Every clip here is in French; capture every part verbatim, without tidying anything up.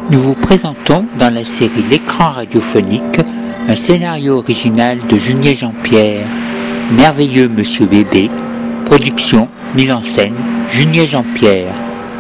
nous vous présentons dans la série L'écran radiophonique un scénario original de Junier Jean-Pierre, Merveilleux Monsieur Bébé, production, mise en scène, Junier Jean-Pierre.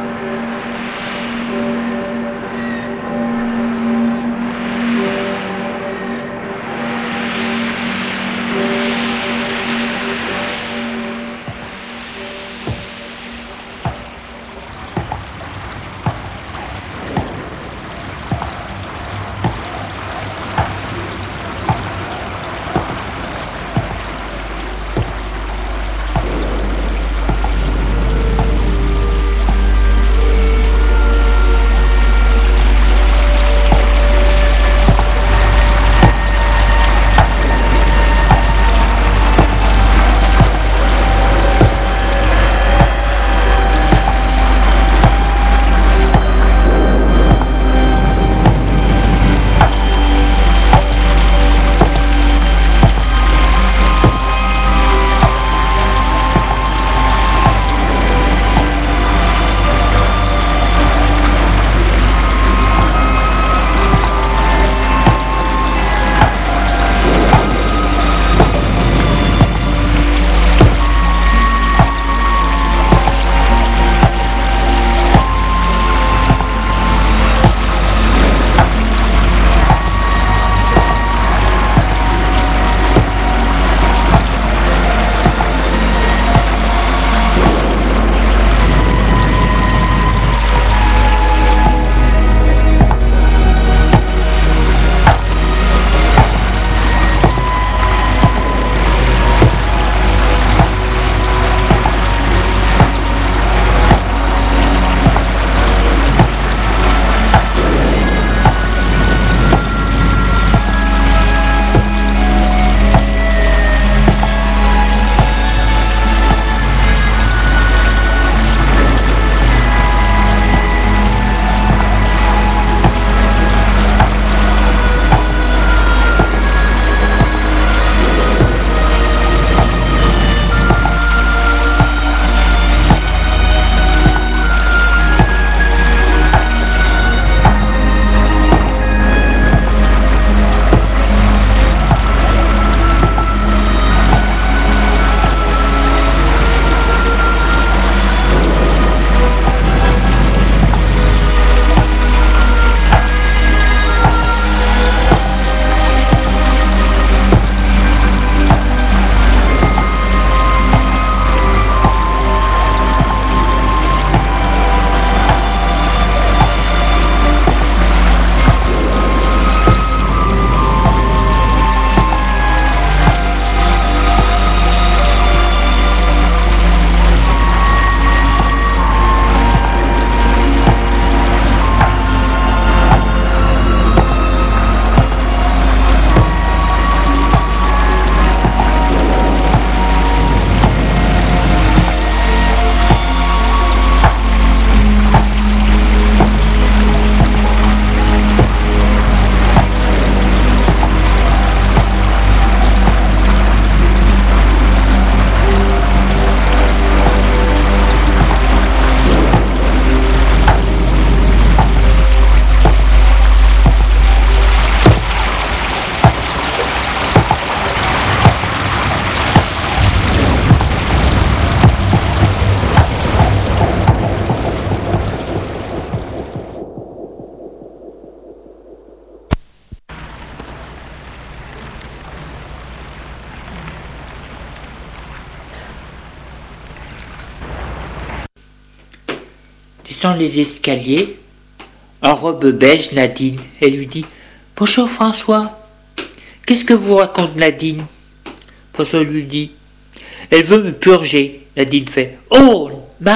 Descend les escaliers, en robe beige, Nadine. Elle lui dit « Bonjour François, qu'est-ce que vous raconte Nadine ?» François lui dit « Elle veut me purger. » Nadine fait « Oh, Marie !»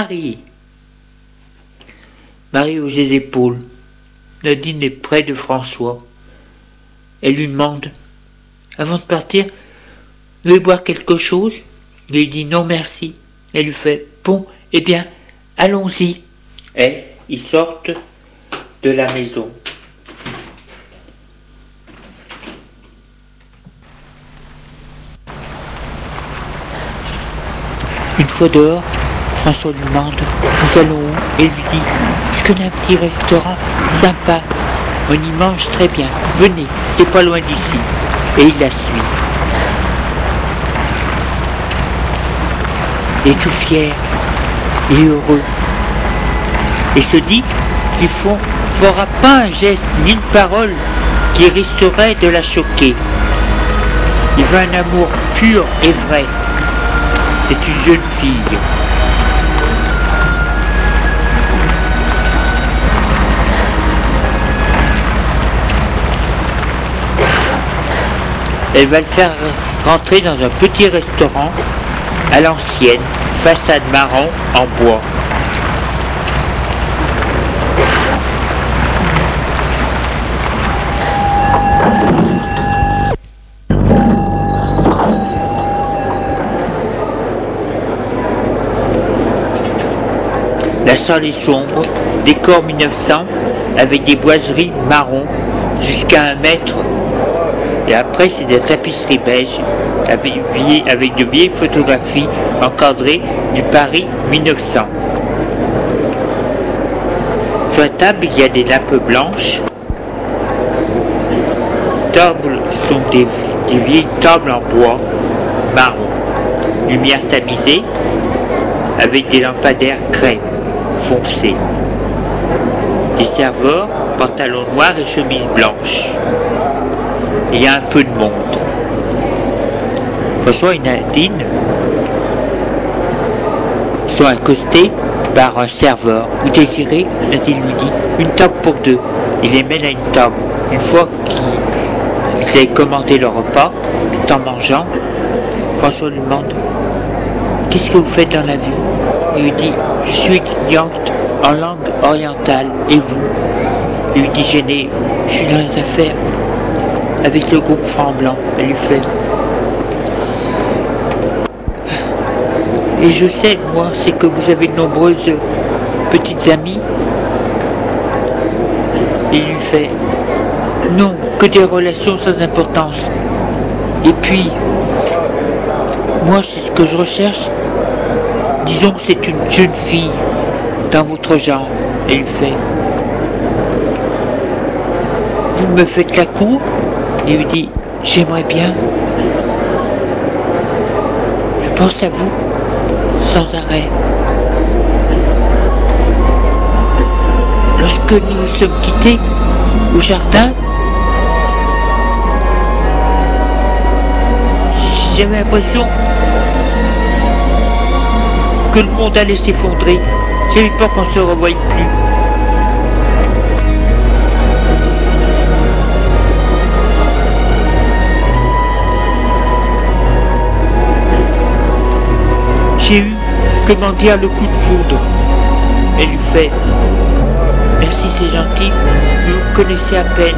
Marie hausse les épaules. Nadine est près de François. Elle lui demande « Avant de partir, vous voulez boire quelque chose ?» Il lui dit « Non, merci. » Elle lui fait « Bon, eh bien, allons-y. » Et ils sortent de la maison. Une fois dehors, François lui demande « Nous allons où ?» Et lui dit « Je connais un petit restaurant, sympa, on y mange très bien, venez, c'est pas loin d'ici. Et il la suit. Et tout fier et heureux. Et se dit qu'il ne fera pas un geste ni une parole qui risquerait de la choquer. Il veut un amour pur et vrai. C'est une jeune fille. Elle va le faire rentrer dans un petit restaurant à l'ancienne, façade marron en bois. La salle est sombre, décor mille neuf cents, avec des boiseries marron jusqu'à un mètre. Et après, c'est des tapisseries beiges avec, avec de vieilles photographies encadrées du Paris mille neuf cents. Sur la table, il y a des lampes blanches. Les tables sont des, des vieilles tables en bois marron. Lumière tamisée avec des lampadaires crème foncés. Des serveurs, pantalons noirs et chemises blanches. Il y a un peu de monde. François et Nadine sont accostés par un serveur. Vous désirez, Nadine lui dit, une table pour deux. Il les mène à une table. Une fois qu'ils avaient commandé leur repas, tout en mangeant, François lui demande « Qu'est-ce que vous faites dans la vie ?» Il lui dit « Je suis étudiante en langue orientale. Et vous ?» Il lui dit gêné « Je suis dans les affaires. » Avec le groupe Franc Blanc, elle lui fait. Et je sais, moi, c'est que vous avez de nombreuses petites amies. Il lui fait. Non, que des relations sans importance. Et puis, moi, c'est ce que je recherche. Disons que c'est une jeune fille dans votre genre. Elle lui fait. Vous me faites la cour? Il lui dit, j'aimerais bien. Je pense à vous, sans arrêt. Lorsque nous nous sommes quittés au jardin, j'avais l'impression que le monde allait s'effondrer. J'avais peur qu'on se revoie plus. J'ai eu, comment dire, le coup de foudre. Elle lui fait merci, c'est gentil, nous vous connaissez à peine.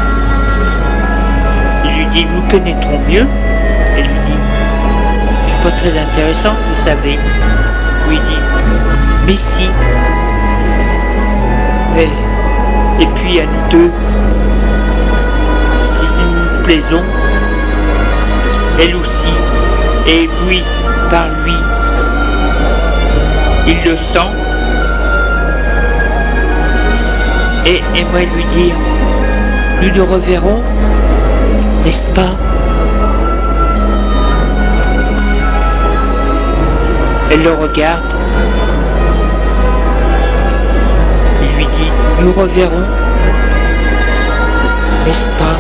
Il lui dit nous connaîtrons mieux. Elle lui dit je suis pas très intéressante, vous savez. Il lui dit mais si. Mais, et puis à nous deux, si nous nous plaisons, elle aussi, et lui par lui. Il le sent et aimerait lui dire nous nous reverrons, n'est-ce pas? Elle le regarde. Il lui dit nous reverrons, n'est-ce pas?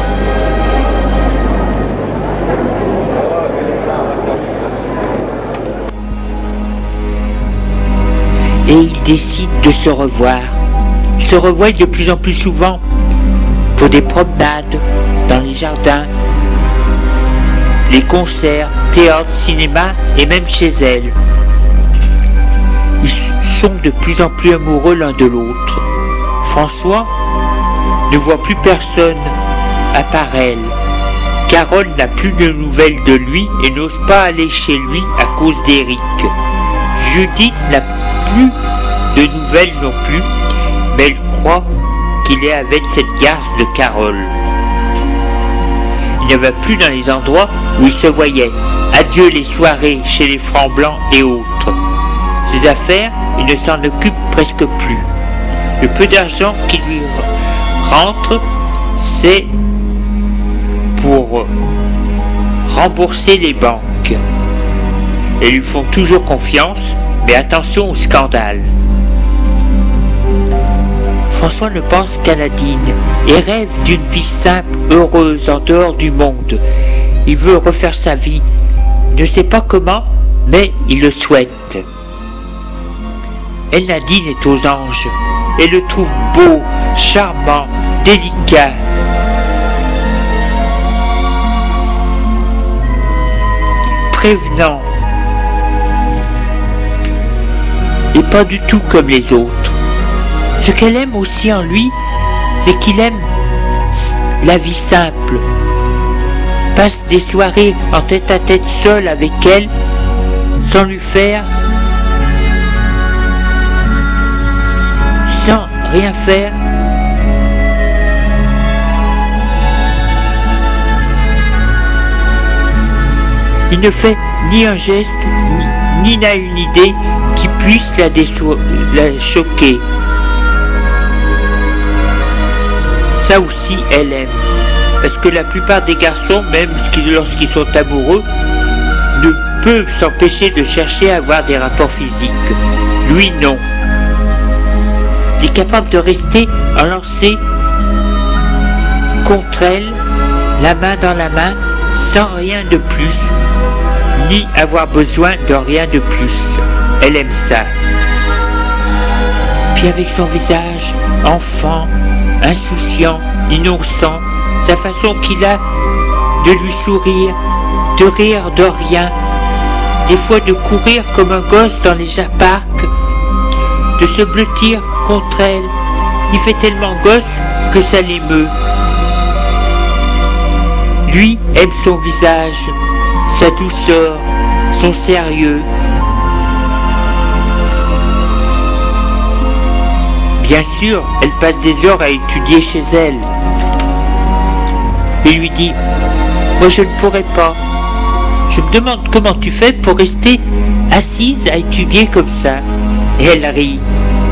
Et ils décident de se revoir. Ils se revoient de plus en plus souvent pour des promenades dans les jardins, les concerts, théâtre, cinéma et même chez elle. Ils sont de plus en plus amoureux l'un de l'autre. François ne voit plus personne à part elle. Carole n'a plus de nouvelles de lui et n'ose pas aller chez lui à cause d'Éric. Judith n'a plus de nouvelles non plus, mais elle croit qu'il est avec cette garce de Carole. Il ne va plus dans les endroits où il se voyait. Adieu les soirées chez les Francs Blancs et autres. Ses affaires, il ne s'en occupe presque plus. Le peu d'argent qui lui rentre, c'est pour rembourser les banques. Elles lui font toujours confiance, mais attention au scandale. François ne pense qu'à Nadine et rêve d'une vie simple, heureuse, en dehors du monde. Il veut refaire sa vie. Il ne sait pas comment, mais il le souhaite. Elle, Nadine, est aux anges. Elle le trouve beau, charmant, délicat. Prévenant. Et pas du tout comme les autres. Ce qu'elle aime aussi en lui, c'est qu'il aime la vie simple. Passe des soirées en tête à tête seul avec elle, sans lui faire, sans rien faire. Il ne fait ni un geste, ni, ni n'a une idée qui puisse la, déço- la choquer. Ça aussi, elle aime. Parce que la plupart des garçons, même lorsqu'ils sont amoureux, ne peuvent s'empêcher de chercher à avoir des rapports physiques. Lui, non. Il est capable de rester enlancé contre elle, la main dans la main, sans rien de plus, ni avoir besoin de rien de plus. Elle aime ça. Puis avec son visage enfant, insouciant, innocent, sa façon qu'il a de lui sourire, de rire de rien, des fois de courir comme un gosse dans les parcs, de se blottir contre elle. Il fait tellement gosse que ça l'émeut. Lui aime son visage, sa douceur, son sérieux. Bien sûr, elle passe des heures à étudier chez elle. Il lui dit « Moi je ne pourrais pas. Je me demande comment tu fais pour rester assise à étudier comme ça. » Et elle rit.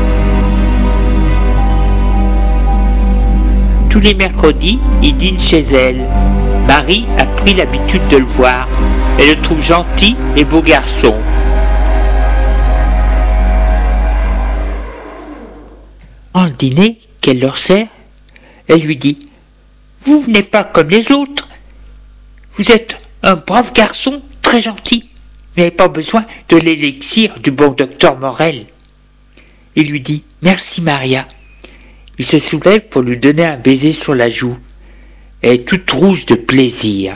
Tous les mercredis, il dîne chez elle. Marie a pris l'habitude de le voir. Elle le trouve gentil et beau garçon. En le dîner qu'elle leur sert, elle lui dit « Vous venez pas comme les autres. Vous êtes un brave garçon, très gentil. Vous n'avez pas besoin de l'élixir du bon docteur Morel. » Il lui dit « Merci Maria. » Il se soulève pour lui donner un baiser sur la joue. Elle est toute rouge de plaisir.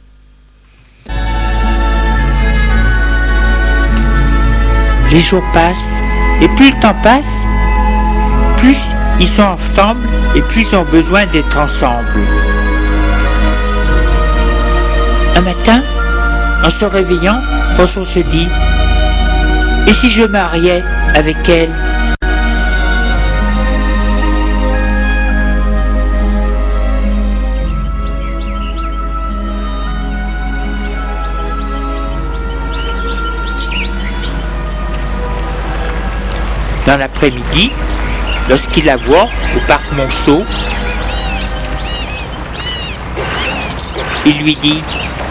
Les jours passent, et plus le temps passe, plus ils sont ensemble et plus ils ont besoin d'être ensemble. Un matin, en se réveillant, François se dit « Et si je me mariais avec elle ?» Dans l'après-midi, lorsqu'il la voit au parc Monceau, il lui dit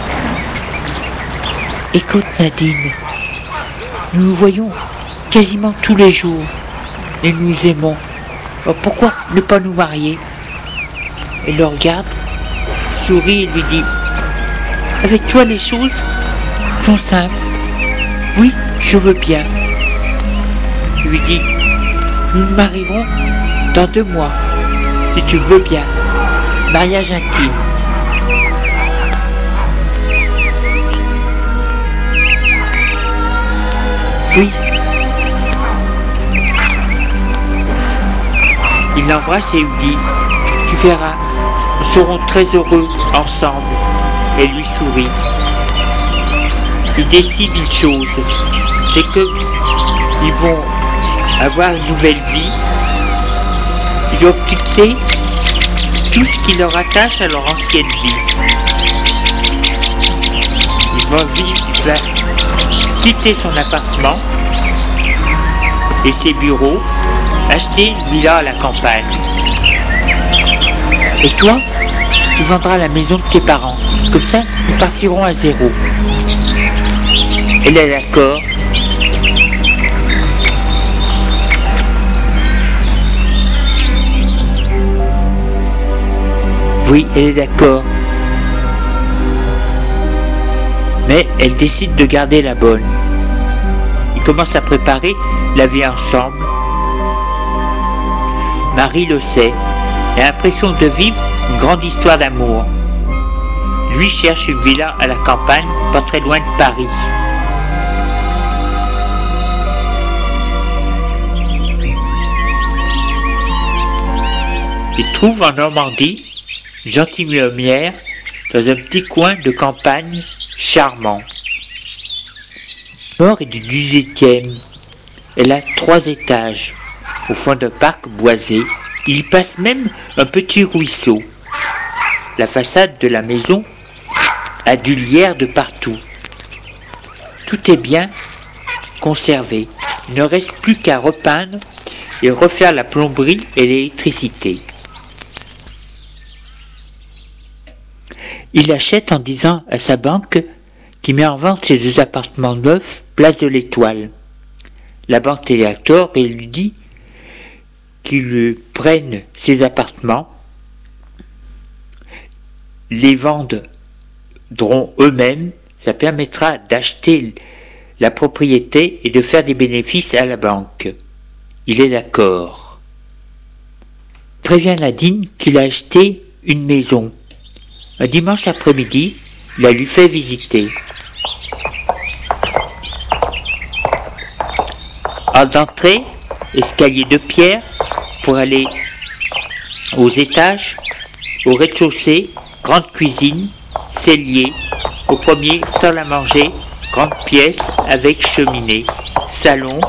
« Écoute Nadine, nous nous voyons quasiment tous les jours et nous nous aimons. Alors pourquoi ne pas nous marier ?» Elle le regarde, sourit et lui dit « Avec toi les choses sont simples. Oui, je veux bien. » Je lui dis « Nous nous marierons dans deux mois, si tu veux bien. Mariage intime. » Oui. Il l'embrasse et lui dit « Tu verras, nous serons très heureux ensemble. » Elle lui sourit. Il décide une chose, c'est que ils vont avoir une nouvelle vie. Ils doivent quitter tout ce qui leur attache à leur ancienne vie. Ils vont vivre, il va quitter son appartement et ses bureaux, acheter une villa à la campagne. Et toi, tu vendras la maison de tes parents. Comme ça, nous partirons à zéro. Elle est d'accord. Oui, elle est d'accord. Mais elle décide de garder la bonne. Ils commencent à préparer la vie ensemble. Marie le sait. Elle a l'impression de vivre une grande histoire d'amour. Lui cherche une villa à la campagne, pas très loin de Paris. Il trouve en Normandie une gentilhommière dans un petit coin de campagne charmant. Le mort est du dix-huitième. Elle a trois étages. Au fond d'un parc boisé, il y passe même un petit ruisseau. La façade de la maison a du lierre de partout. Tout est bien conservé. Il ne reste plus qu'à repeindre et refaire la plomberie et l'électricité. Il achète en disant à sa banque qu'il met en vente ses deux appartements neufs, place de l'Étoile. La banque est d'accord et lui dit qu'ils prennent ses appartements, les vendront eux-mêmes, ça permettra d'acheter la propriété et de faire des bénéfices à la banque. Il est d'accord. Il prévient Nadine qu'il a acheté une maison. Un dimanche après-midi, il la lui fait visiter. Hall d'entrée, escalier de pierre pour aller aux étages, au rez-de-chaussée, grande cuisine, cellier, au premier, salle à manger, grande pièce avec cheminée, salon,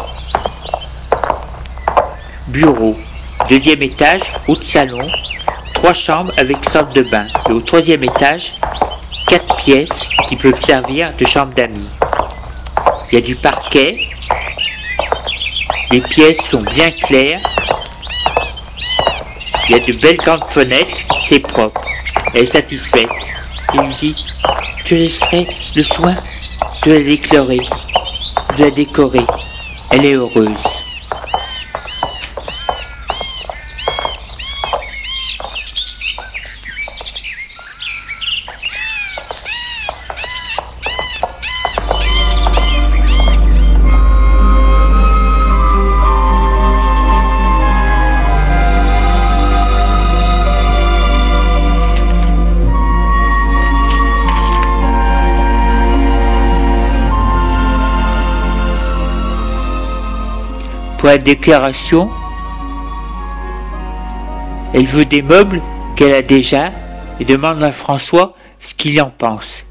bureau. Deuxième étage, haut de salon, trois chambres avec salle de bain. Et au troisième étage, quatre pièces qui peuvent servir de chambre d'amis. Il y a du parquet, les pièces sont bien claires, il y a de belles grandes fenêtres, c'est propre. Elle est satisfaite. Il lui dit, je laisserai le soin de la décorer, de la décorer. Elle est heureuse. Pour la décoration, elle veut des meubles qu'elle a déjà et demande à François ce qu'il en pense.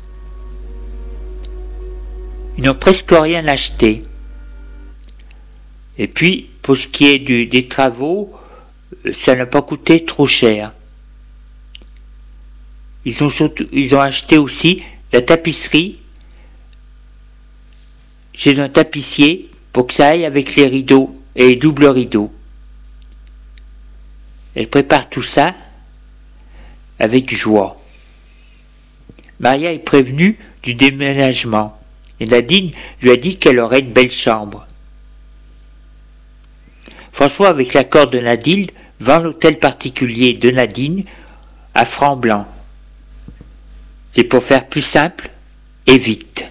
Ils n'ont presque rien acheté. Et puis, pour ce qui est du, des travaux, ça n'a pas coûté trop cher. Ils ont, surtout, ils ont acheté aussi la tapisserie chez un tapissier pour que ça aille avec les rideaux et les doubles rideaux. Elle prépare tout ça avec joie. Maria est prévenue du déménagement et Nadine lui a dit qu'elle aurait une belle chambre. François, avec l'accord de Nadine, vend l'hôtel particulier de Nadine à francs blancs. C'est pour faire plus simple et vite.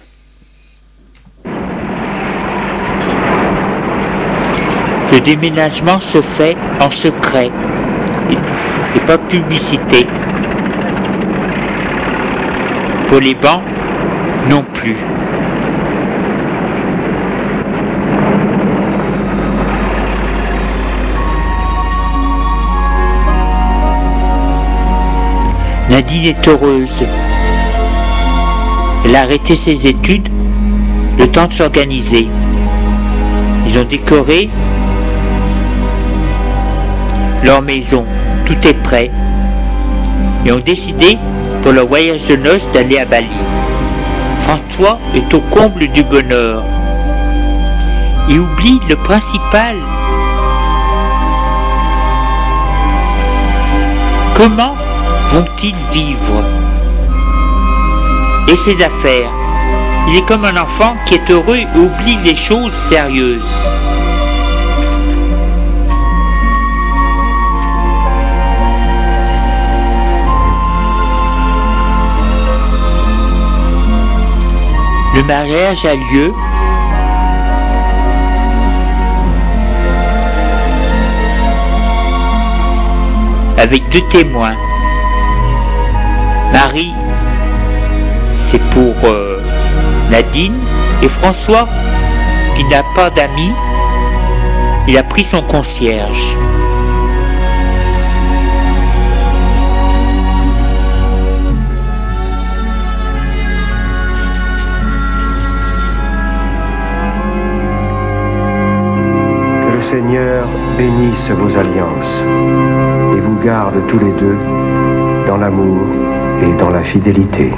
Le déménagement se fait en secret et pas de publicité. Pour les bancs, non plus. Nadine est heureuse. Elle a arrêté ses études, le temps de s'organiser. Ils ont décoré leur maison, tout est prêt, et ont décidé pour leur voyage de noces d'aller à Bali. François est au comble du bonheur. Il oublie le principal. Comment vont-ils vivre? Et ses affaires? Il est comme un enfant qui est heureux et oublie les choses sérieuses. Le mariage a lieu. Avec deux témoins. Marie, c'est pour euh, Nadine, et François, qui n'a pas d'amis, il a pris son concierge. Que le Seigneur bénisse vos alliances et vous garde tous les deux dans l'amour et dans la fidélité.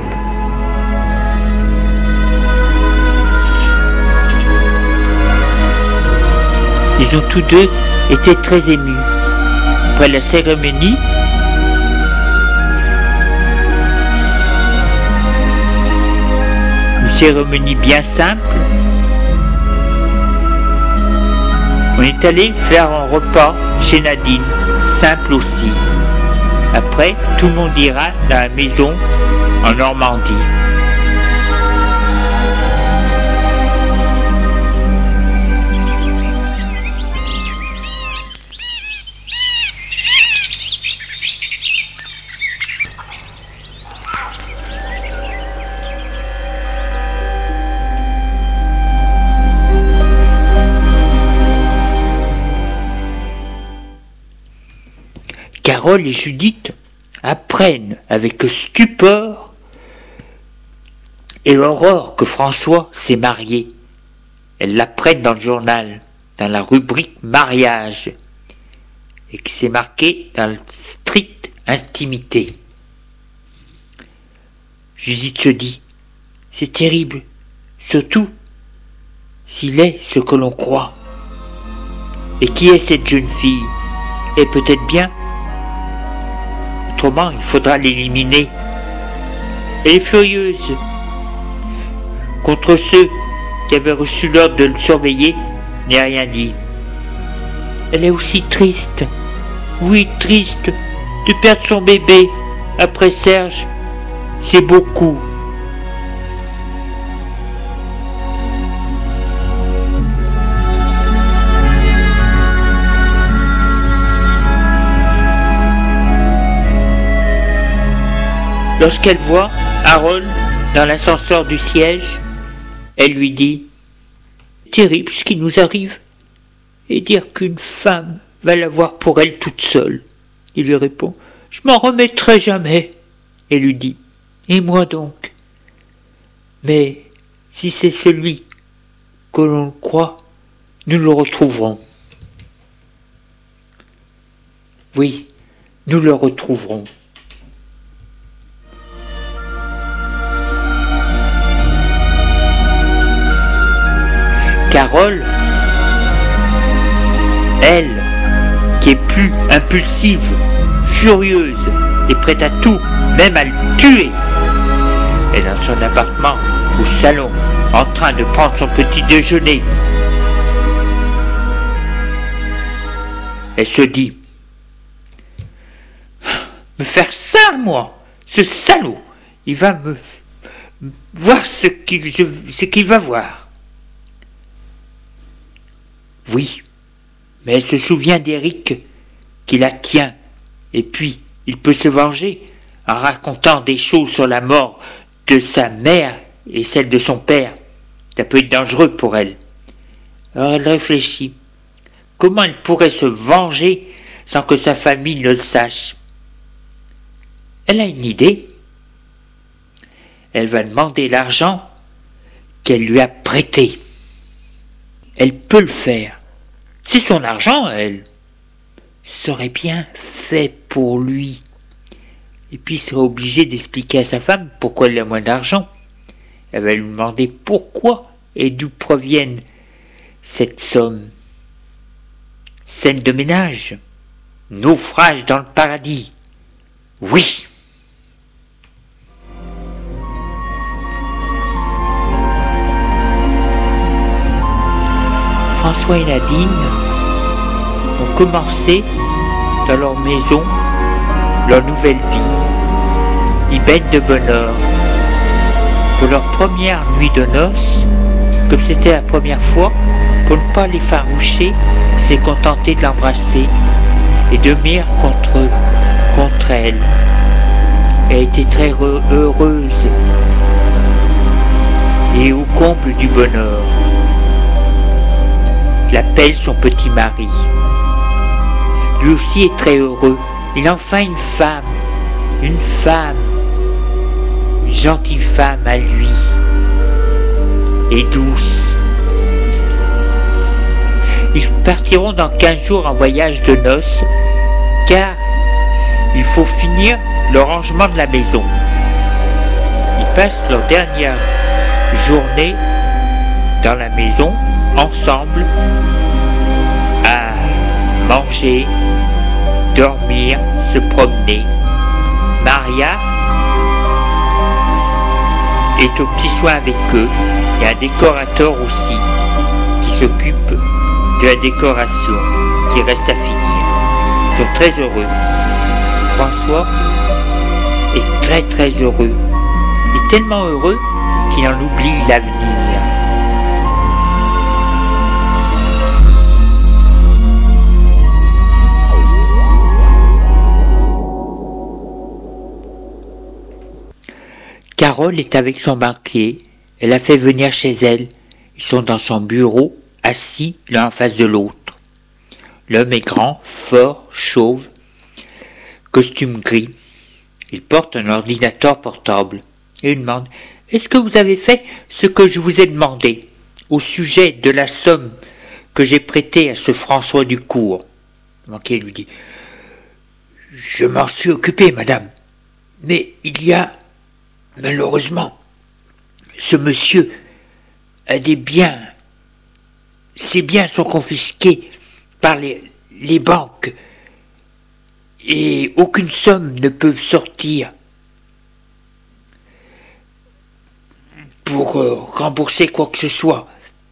Ils ont tous deux été très émus. Après la cérémonie, une cérémonie bien simple, on est allé faire un repas chez Nadine, simple aussi. Après, tout le monde ira dans la maison en Normandie. Carole et Judith apprennent avec stupeur et horreur que François s'est marié. Elles l'apprennent dans le journal, dans la rubrique mariage, et qui s'est marqué dans la stricte intimité. Judith se dit, c'est terrible, surtout s'il est ce que l'on croit. Et qui est cette jeune fille? Et peut-être bien. Autrement, il faudra l'éliminer. Elle est furieuse contre ceux qui avaient reçu l'ordre de le surveiller, n'a rien dit. Elle est aussi triste, oui triste, de perdre son bébé après Serge, c'est beaucoup. Lorsqu'elle voit Harold dans l'ascenseur du siège, elle lui dit « Terrible ce qui nous arrive, et dire qu'une femme va l'avoir pour elle toute seule. » Il lui répond « Je m'en remettrai jamais. » Et lui dit « Et moi donc? Mais si c'est celui que l'on croit, nous le retrouverons. » Oui, nous le retrouverons. Carole, elle, qui est plus impulsive, furieuse et prête à tout, même à le tuer, est dans son appartement, au salon, en train de prendre son petit déjeuner. Elle se dit, me faire ça, moi, ce salaud, il va me voir ce qu'il, je, ce qu'il va voir. Oui, mais elle se souvient d'Éric qui la tient, et puis il peut se venger en racontant des choses sur la mort de sa mère et celle de son père. Ça peut être dangereux pour elle. Alors elle réfléchit. Comment elle pourrait se venger sans que sa famille ne le sache? Elle a une idée. Elle va demander l'argent qu'elle lui a prêté. Elle peut le faire. C'est son argent, elle. Ce serait bien fait pour lui. Et puis il serait obligé d'expliquer à sa femme pourquoi elle a moins d'argent. Elle va lui demander pourquoi et d'où proviennent cette somme. Scène de ménage. Naufrage dans le paradis. Oui. François et Nadine ont commencé dans leur maison leur nouvelle vie. Ils baignent de bonheur. Pour leur première nuit de noces, comme c'était la première fois, pour ne pas les faroucher, il s'est contenté de l'embrasser et de dormir contre, contre elle. Elle était très heureuse et au comble du bonheur. Il appelle son petit mari. Lui aussi est très heureux. Il a enfin une femme, une femme, une gentille femme à lui, et douce. Ils partiront dans quinze jours en voyage de noces, car il faut finir le rangement de la maison. Ils passent leur dernière journée dans la maison, ensemble, à manger, dormir, se promener. Maria est au petit soin avec eux. Il y a un décorateur aussi qui s'occupe de la décoration qui reste à finir. Ils sont très heureux. François est très très heureux. Il est tellement heureux qu'il en oublie l'avenir. Carole est avec son banquier. Elle a fait venir chez elle. Ils sont dans son bureau, assis l'un en face de l'autre. L'homme est grand, fort, chauve, costume gris. Il porte un ordinateur portable et il demande « Est-ce que vous avez fait ce que je vous ai demandé au sujet de la somme que j'ai prêtée à ce François Ducour ?» Le banquier lui dit « Je m'en suis occupé, madame, mais il y a malheureusement ce monsieur a des biens. Ces biens sont confisqués par les, les banques et aucune somme ne peut sortir pour euh, rembourser quoi que ce soit.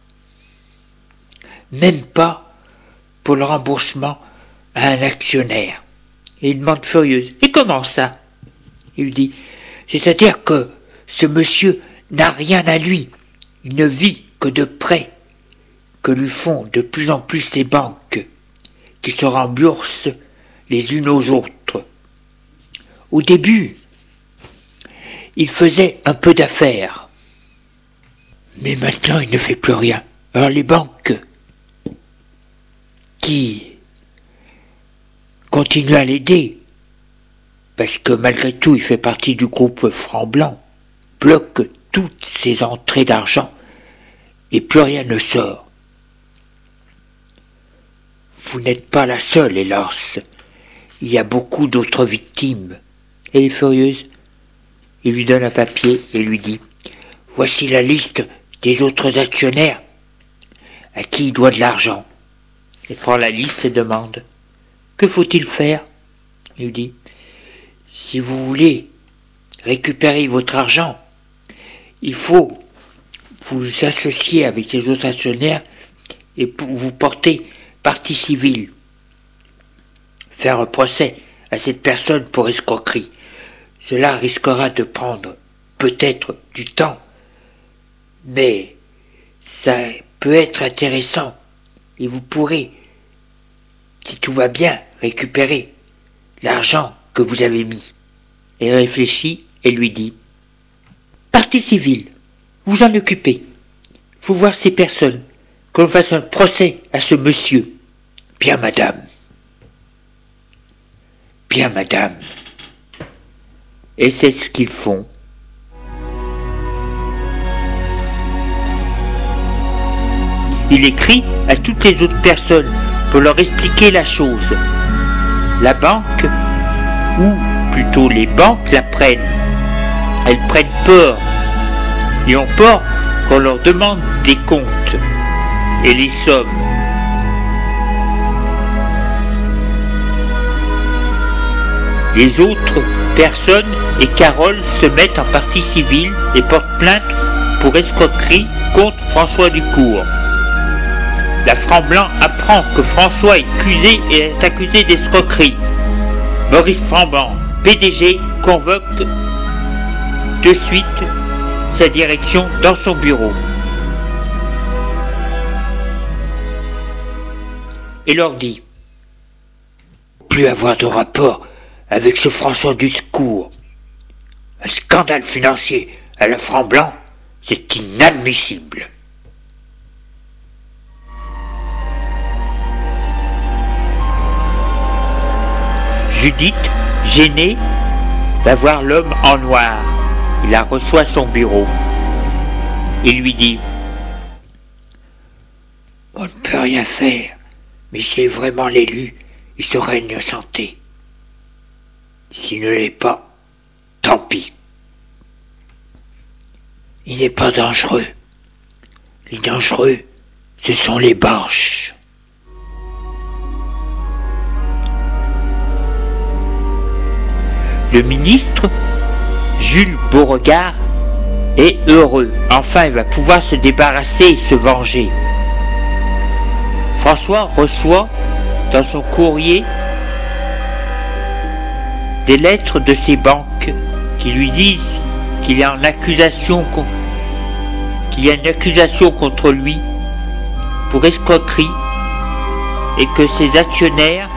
Même pas pour le remboursement à un actionnaire. » Et il demande furieuse « Et comment ça ?» Il lui dit « C'est-à-dire que ce monsieur n'a rien à lui. Il ne vit que de prêts que lui font de plus en plus les banques, qui se remboursent les unes aux autres. Au début, il faisait un peu d'affaires, mais maintenant il ne fait plus rien. Alors les banques qui continuent à l'aider, parce que malgré tout il fait partie du groupe Franc-Blanc, bloquent toutes ses entrées d'argent et plus rien ne sort. Vous n'êtes pas la seule, hélas. Il y a beaucoup d'autres victimes. » Elle est furieuse. Il lui donne un papier et lui dit « Voici la liste des autres actionnaires à qui il doit de l'argent. » Elle prend la liste et demande « Que faut-il faire ?» Il lui dit « Si vous voulez récupérer votre argent, il faut vous associer avec les autres actionnaires et vous porter partie civile. Faire un procès à cette personne pour escroquerie. Cela risquera de prendre peut-être du temps, mais ça peut être intéressant et vous pourrez, si tout va bien, récupérer l'argent que vous avez mis. » Elle réfléchit et lui dit « Partie civile, vous en occupez. Faut voir ces personnes, qu'on fasse un procès à ce monsieur. » « Bien, madame. Bien, madame. » Et c'est ce qu'ils font. Il écrit à toutes les autres personnes pour leur expliquer la chose. La banque, ou plutôt les banques, la prennent. Elles prennent peur et ont peur qu'on leur demande des comptes et les sommes. Les autres personnes et Carole se mettent en partie civile et portent plainte pour escroquerie contre François Ducour. la Franc-Blanc apprend que François est accusé et est accusé d'escroquerie. Maurice Franc-Blanc, P D G, convoque de suite sa direction dans son bureau et leur dit: plus avoir de rapport avec ce François Duscourt. Un scandale financier à la Franc-Blanc, c'est inadmissible. Judith, gênée, va voir l'homme en noir. Il la reçoit à son bureau. Il lui dit: on ne peut rien faire, mais s'il est vraiment l'élu, il sera innocenté. S'il ne l'est pas, tant pis. Il n'est pas dangereux. Les dangereux, ce sont les barches. Le ministre, Jules Beauregard, est heureux. Enfin, il va pouvoir se débarrasser et se venger. François reçoit dans son courrier des lettres de ses banques qui lui disent qu'il y a une accusation, qu'il y a une accusation contre lui pour escroquerie et que ses actionnaires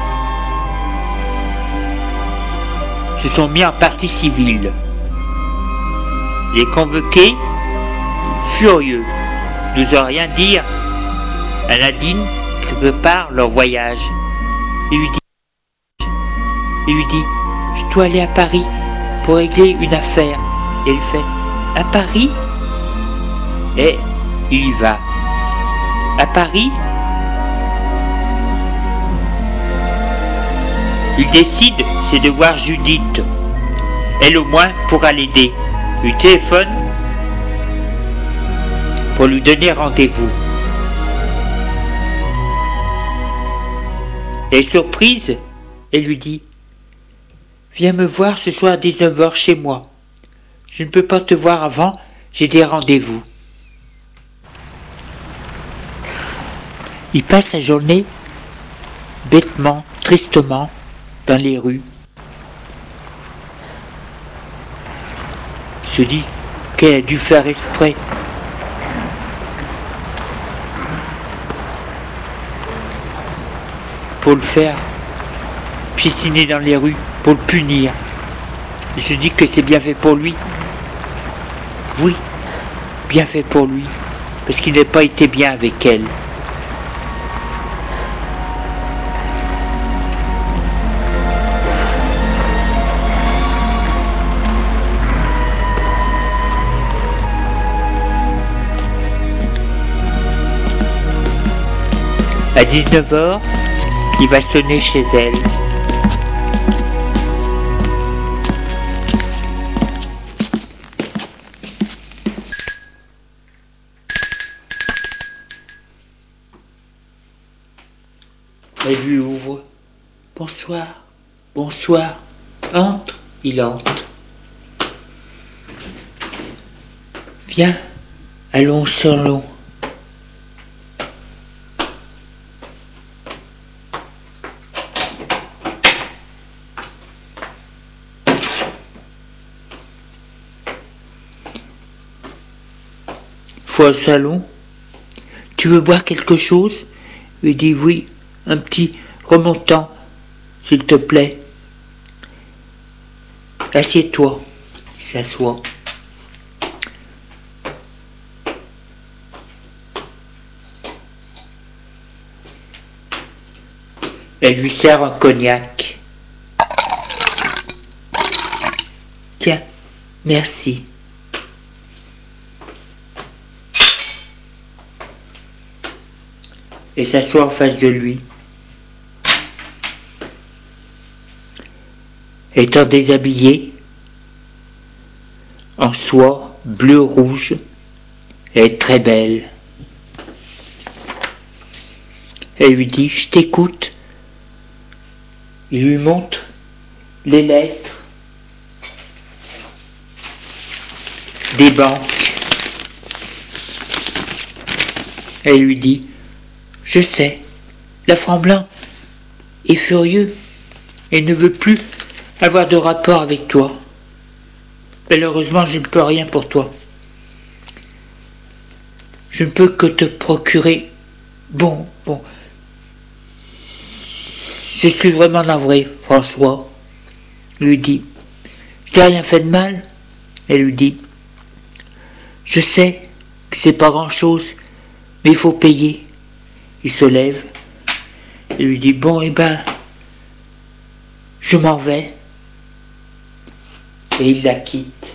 se sont mis en partie civile. Il est convoqué, furieux, n'ose rien dire à Nadine qui prépare leur voyage. Il lui dit, il lui dit, je dois aller à Paris pour régler une affaire. Et il fait, à Paris? Et il y va. À Paris, il décide, c'est de voir Judith. Elle au moins pourra l'aider. Il lui téléphone pour lui donner rendez-vous. Et surprise, elle lui dit, viens me voir ce soir à dix-neuf heures chez moi. Je ne peux pas te voir avant, j'ai des rendez-vous. Il passe sa journée bêtement, tristement, dans les rues. Il se dit qu'elle a dû faire exprès. Pour le faire piétiner dans les rues, pour le punir. Il se dit que c'est bien fait pour lui. Oui, bien fait pour lui, parce qu'il n'a pas été bien avec elle. À dix-neuf heures, il va sonner chez elle. Elle lui ouvre. Bonsoir, bonsoir. Entre, il entre. Viens, allons au salon. Faut au salon. Tu veux boire quelque chose? Il lui dit oui. Un petit remontant, s'il te plaît. Assieds-toi. Il s'assoit. Elle lui sert un cognac. Tiens, merci. Et s'assoit en face de lui. Étant déshabillée, en soie bleu-rouge, elle est très belle. Elle lui dit, je t'écoute. Il lui montre les lettres des banques. Elle lui dit, Je sais, la Franc-Blanc est furieux et ne veut plus avoir de rapport avec toi. Malheureusement, je ne peux rien pour toi. Je ne peux que te procurer... Bon, bon... Je suis vraiment navré, François, lui dit. Je n'ai rien fait de mal. Elle lui dit. Je sais que c'est pas grand-chose, mais il faut payer. Il se lève et lui dit, bon, eh ben, je m'en vais. Et il la quitte.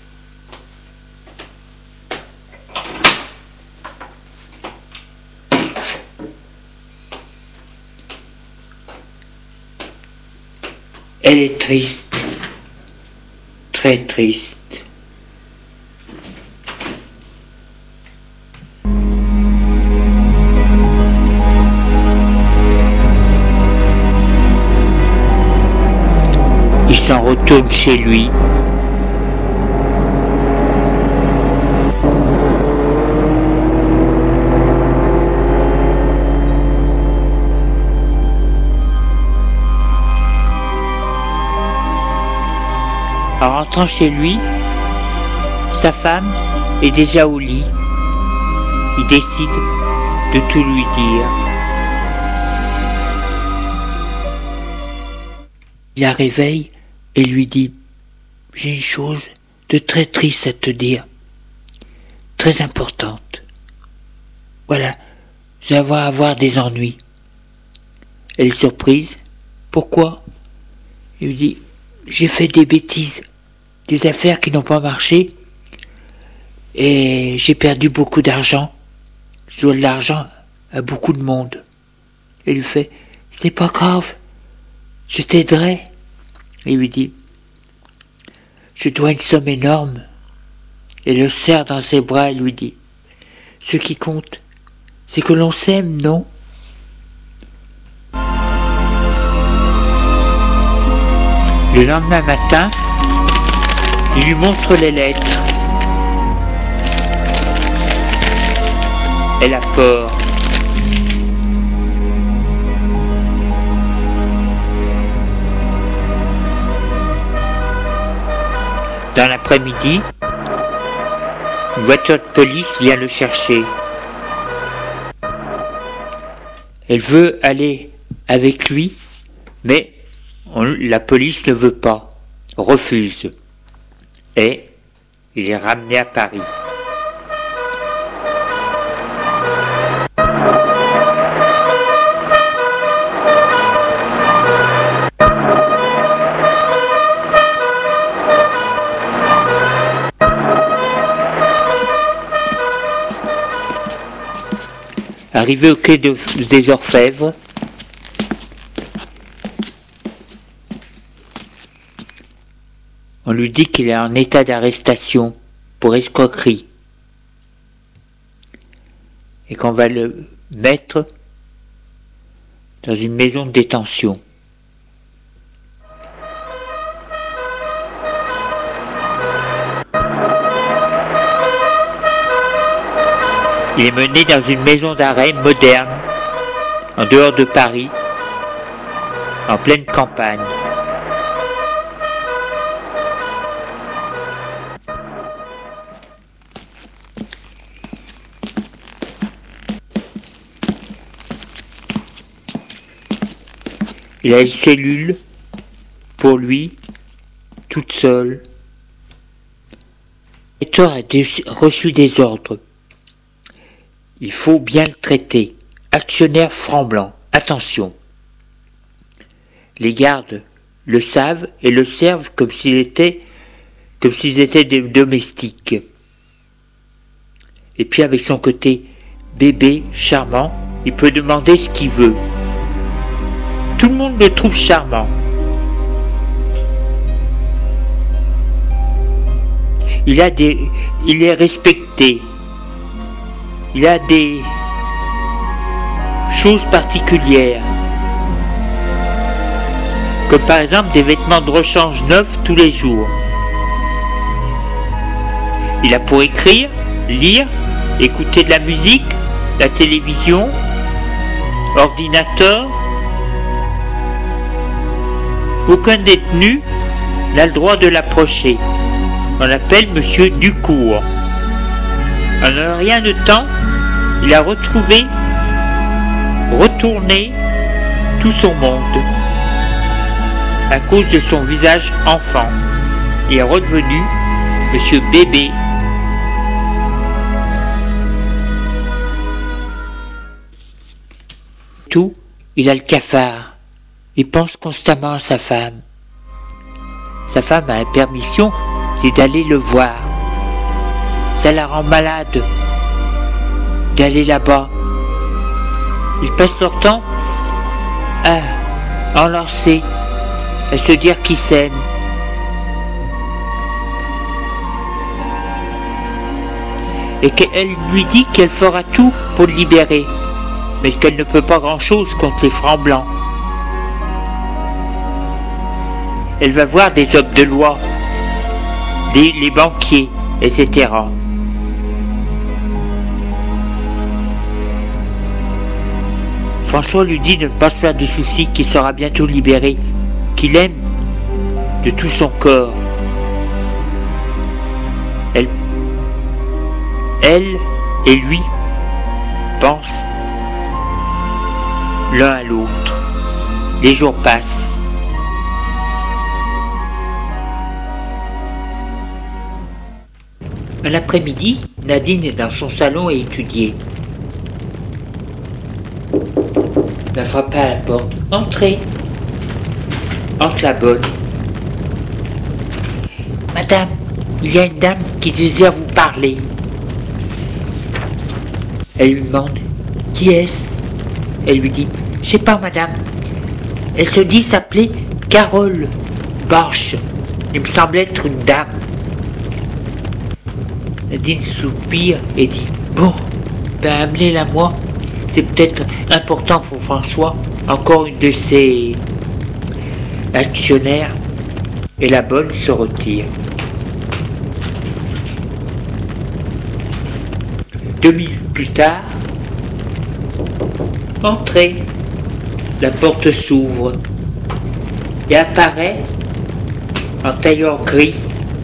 Elle est triste, très triste. Il s'en retourne chez lui. En rentrant chez lui, sa femme est déjà au lit. Il décide de tout lui dire. Il la réveille et lui dit « J'ai une chose de très triste à te dire, très importante. Voilà, je vais avoir des ennuis. » Elle est surprise. « Pourquoi ?» Il lui dit « J'ai fait des bêtises, des affaires qui n'ont pas marché et j'ai perdu beaucoup d'argent. Je dois de l'argent à beaucoup de monde. » Elle lui fait « C'est pas grave, je t'aiderai. » Il lui dit « Je dois une somme énorme. » Elle le serre dans ses bras et lui dit « Ce qui compte, c'est que l'on s'aime, non ?» Le lendemain matin, il lui montre les lettres. Elle a peur. Dans l'après-midi, une voiture de police vient le chercher. Elle veut aller avec lui, mais on, la police ne veut pas, refuse. Et il est ramené à Paris. Arrivé au quai de, des Orfèvres, on lui dit qu'il est en état d'arrestation pour escroquerie et qu'on va le mettre dans une maison de détention. Il est mené dans une maison d'arrêt moderne, en dehors de Paris, en pleine campagne. Il a une cellule pour lui, toute seule. Hector a reçu des ordres. Il faut bien le traiter. Actionnaire Franc-Blanc. Attention. Les gardes le savent et le servent comme s'il était, comme s'ils étaient des domestiques. Et puis avec son côté bébé, charmant, il peut demander ce qu'il veut. Tout le monde le trouve charmant. Il a des, il est respecté. Il a des choses particulières, comme par exemple des vêtements de rechange neufs tous les jours. Il a pour écrire, lire, écouter de la musique, la télévision, ordinateur. Aucun détenu n'a le droit de l'approcher. On l'appelle Monsieur Ducour. En un rien de temps, il a retrouvé, retourné tout son monde. À cause de son visage enfant, il est redevenu Monsieur Bébé. Tout, il a le cafard. Il pense constamment à sa femme. Sa femme a la permission, c'est d'aller le voir. Ça la rend malade d'aller là-bas. Ils passent leur temps à enlacer, à se dire qu'ils s'aiment. Et qu'elle lui dit qu'elle fera tout pour le libérer, mais qu'elle ne peut pas grand-chose contre les francs blancs. Elle va voir des hommes de loi, des, les banquiers, et cetera. François lui dit de ne pas se faire de soucis, qu'il sera bientôt libéré, qu'il aime de tout son corps. Elle, elle et lui pensent l'un à l'autre. Les jours passent. À l'après-midi, Nadine est dans son salon et étudiait. Elle a frappé à la porte. « Entrez !» Entre la bonne. « Madame, il y a une dame qui désire vous parler. » Elle lui demande « Qui est-ce » Elle lui dit « Je sais pas, madame. Elle se dit s'appeler Carole Borch. Il me semble être une dame. » Nadine soupire et dit « Bon, ben amenez-la moi. C'est peut-être important pour François, encore une de ses actionnaires. » Et la bonne se retire. Deux minutes plus tard, entrez. La porte s'ouvre et apparaît en tailleur gris,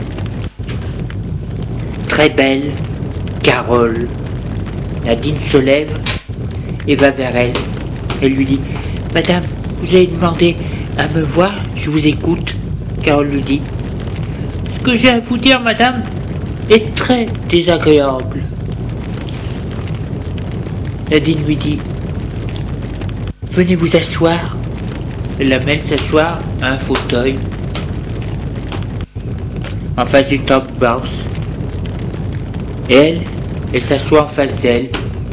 très belle, Carole. Nadine se lève et va vers elle. Elle lui dit « Madame, vous avez demandé à me voir, je vous écoute. » Carole lui dit « Ce que j'ai à vous dire, madame, est très désagréable. » Nadine lui dit « Venez vous asseoir. » Elle l'amène s'asseoir à un fauteuil en face du top box. Et elle, elle s'assoit en face d'elle.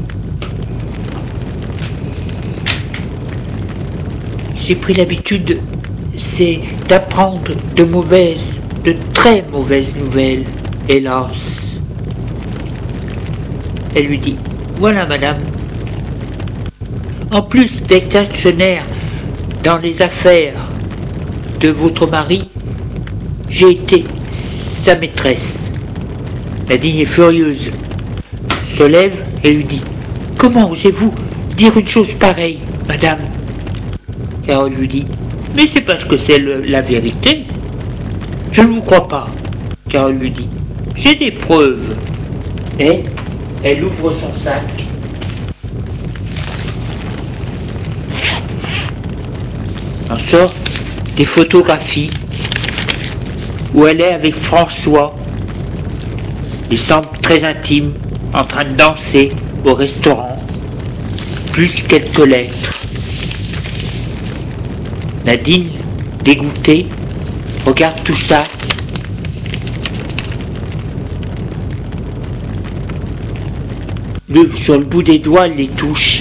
J'ai pris l'habitude, c'est d'apprendre de mauvaises, de très mauvaises nouvelles, hélas. Elle lui dit « Voilà, madame. En plus d'être actionnaire dans les affaires de votre mari, j'ai été sa maîtresse. » Nadine est furieuse, se lève et lui dit « Comment osez-vous dire une chose pareille, madame ?» Carole lui dit « Mais c'est parce que c'est le, la vérité. » « Je ne vous crois pas. » Carole lui dit « J'ai des preuves. » Et elle ouvre son sac. En sortent des photographies où elle est avec François. Il semble très intime, en train de danser au restaurant, plus quelques lettres. Nadine, dégoûtée, regarde tout ça. Le, sur le bout des doigts, elle les touche.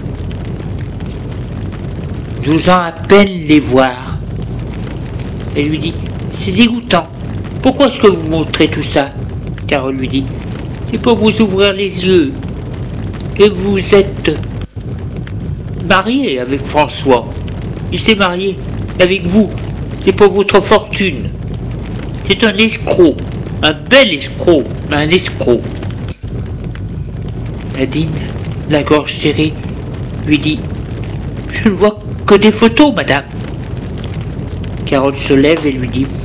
Nous en à peine les voir. Elle lui dit « C'est dégoûtant. Pourquoi est-ce que vous montrez tout ça ?» Carole lui dit « C'est pour vous ouvrir les yeux. Et vous êtes marié avec François. Il s'est marié avec vous. C'est pour votre fortune. C'est un escroc. Un bel escroc. Un escroc. » Nadine, la gorge serrée, lui dit Je ne vois que des photos, madame. Carole se lève et lui dit: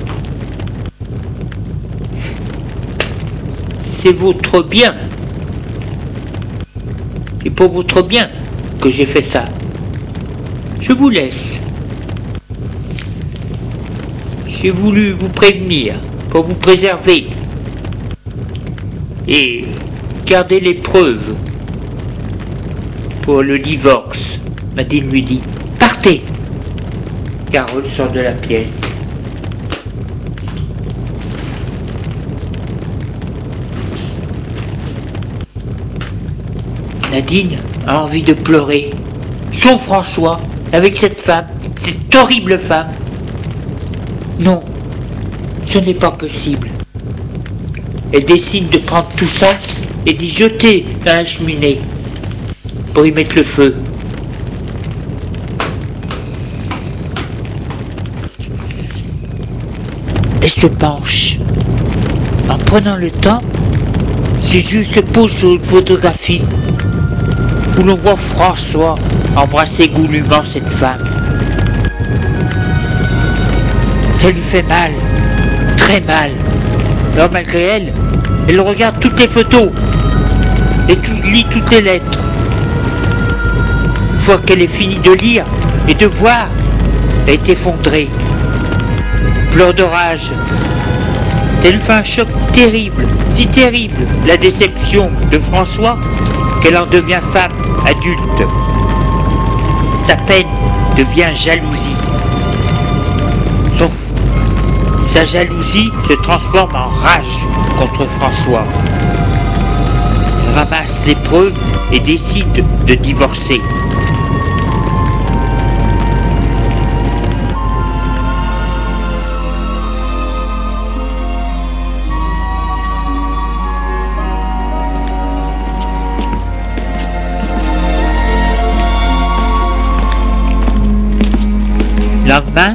c'est votre bien. C'est pour votre bien que j'ai fait ça. Je vous laisse. J'ai voulu vous prévenir, pour vous préserver. Et garder les preuves pour le divorce. Nadine lui dit: partez. Carole sort de la pièce. Nadine a envie de pleurer. Son François, avec cette femme, cette horrible femme. Non, ce n'est pas possible. Elle décide de prendre tout ça et d'y jeter dans la cheminée pour y mettre le feu. Elle se penche. En prenant le temps, ses yeux se posent sur une photographie où l'on voit François embrasser goulûment cette femme. Ça lui fait mal, très mal. Alors malgré elle, elle regarde toutes les photos et tout, lit toutes les lettres. Une fois qu'elle est finie de lire et de voir, elle est effondrée. Pleure de rage. Elle fait un choc terrible, si terrible, la déception de François, qu'elle en devient femme adulte. Sa peine devient jalousie. Son, sa jalousie se transforme en rage contre François. Elle ramasse les preuves et décide de divorcer. Le lendemain,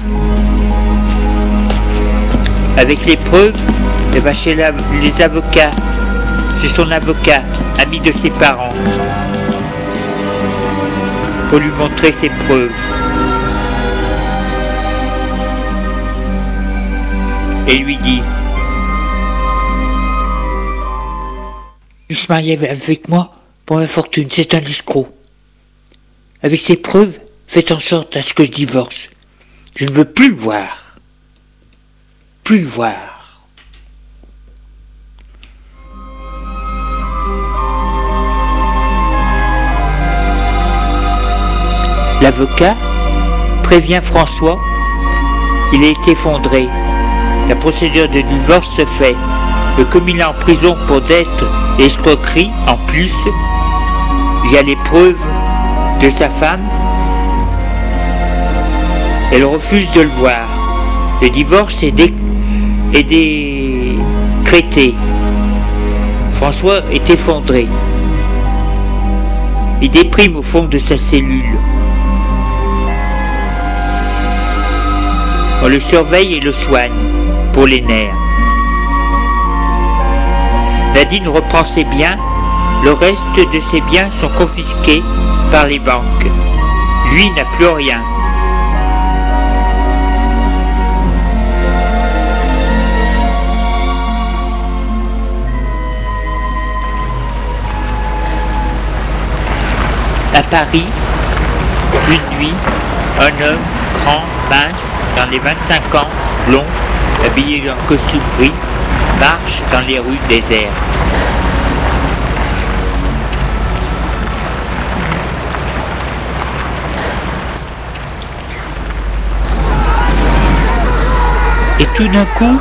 avec les preuves, elle va chez la, les avocats, chez son avocat, ami de ses parents, pour lui montrer ses preuves. Et lui dit: il se mariait avec moi pour ma fortune, c'est un escroc. Avec ses preuves, faites en sorte à ce que je divorce. Je ne veux plus le voir. Plus le voir. L'avocat prévient François. Il est effondré. La procédure de divorce se fait. Mais comme il est en prison pour dette et escroquerie, en plus, il y a les preuves de sa femme. Elle refuse de le voir. Le divorce est, dé... est décrété. François est effondré. Il déprime au fond de sa cellule. On le surveille et le soigne pour les nerfs. Nadine reprend ses biens. Le reste de ses biens sont confisqués par les banques. Lui n'a plus rien. À Paris, une nuit, un homme grand, mince, dans les vingt-cinq ans, blond, habillé en costume gris, marche dans les rues désertes. Et tout d'un coup,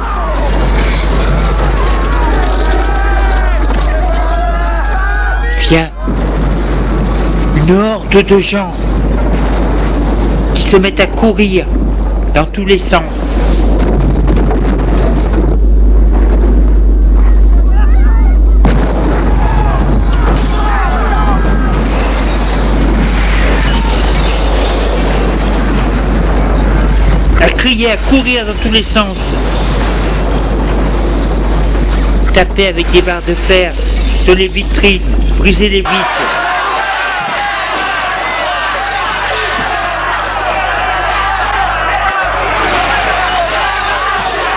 vient une horde de gens qui se mettent à courir dans tous les sens. À crier, à courir dans tous les sens. Taper avec des barres de fer sur les vitrines, briser les vitres.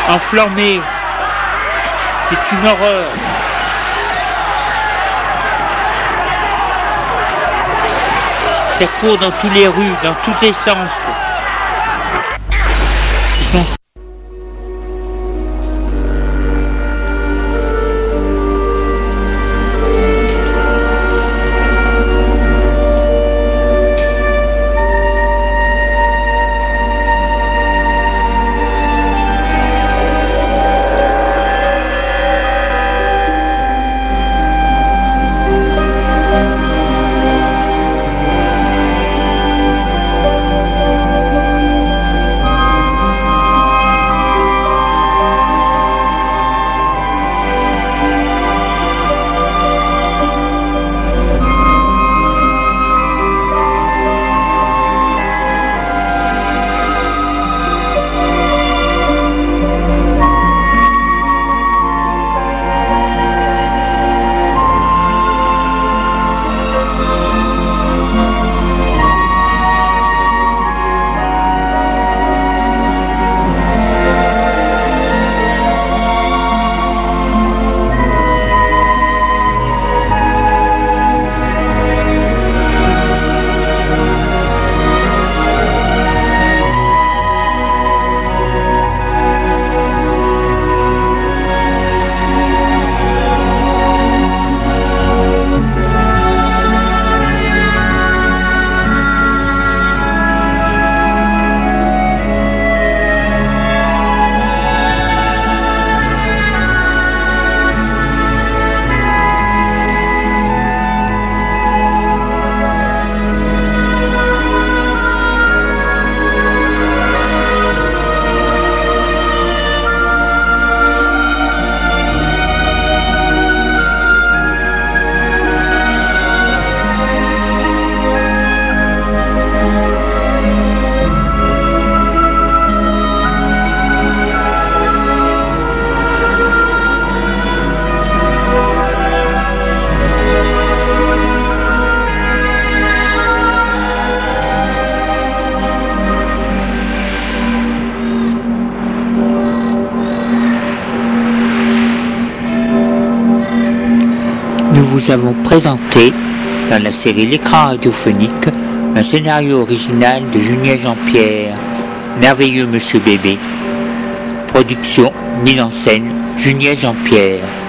enflammé. C'est une horreur. Ça court dans toutes les rues, dans tous les sens. Ils sont... Nous vous avons présenté, dans la série L'écran radiophonique, un scénario original de Julien Jean-Pierre, Merveilleux Monsieur Bébé. Production, mise en scène, Julien Jean-Pierre.